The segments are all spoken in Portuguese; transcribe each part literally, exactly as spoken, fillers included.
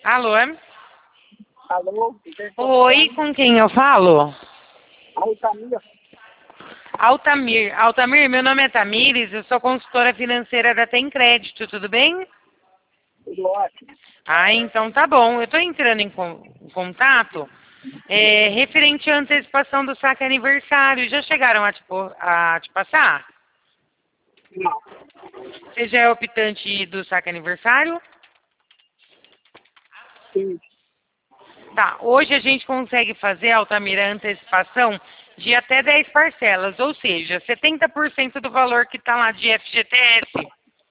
Alô? Alô? Quem tá Oi, falando? com quem eu falo? Altamira. Altamir. Altamir, meu nome é Tamires, eu sou consultora financeira da Tem Crédito, tudo bem? Tudo ótimo. Ah, então tá bom. Eu estou entrando em, con- em contato é, referente à antecipação do saque aniversário. Já chegaram a te, po- a te passar? Não. Você já é optante do saque aniversário? Sim. Tá, hoje a gente consegue fazer, Altamira, a antecipação de até dez parcelas, ou seja, setenta por cento do valor que está lá de F G T S.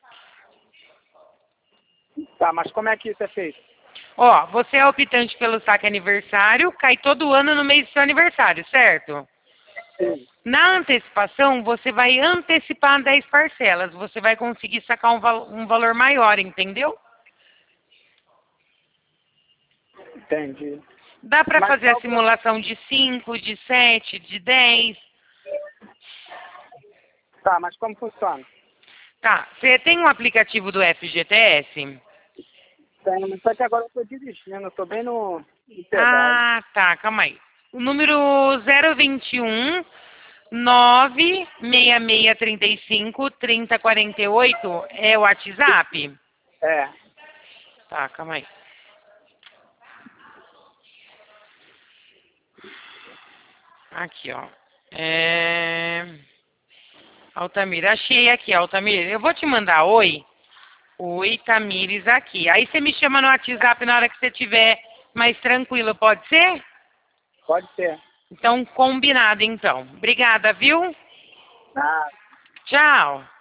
Tá, mas como é que isso é feito? Ó, você é optante pelo saque aniversário, cai todo ano no mês do seu aniversário, certo? Sim. Na antecipação, você vai antecipar dez parcelas, você vai conseguir sacar um, val- um valor maior, entendeu? Entendi. Dá para Mas fazer a qual que é? simulação de cinco, de sete, de dez. Tá, mas como funciona? Tá, você tem um aplicativo do F G T S? Tem, mas só que agora eu tô dirigindo, eu tô bem no, no pedágio. Ah, tá, calma aí. O número zero vinte e um nove seis seis três cinco três zero quatro oito é o WhatsApp? É. Tá, calma aí. Aqui, ó. É... Altamir, achei aqui, Altamir. Eu vou te mandar oi. Oi, Tamires aqui. Aí você me chama no WhatsApp na hora que você estiver mais tranquilo, pode ser? Pode ser. Então, combinado, então. Obrigada, viu? Ah, Tchau.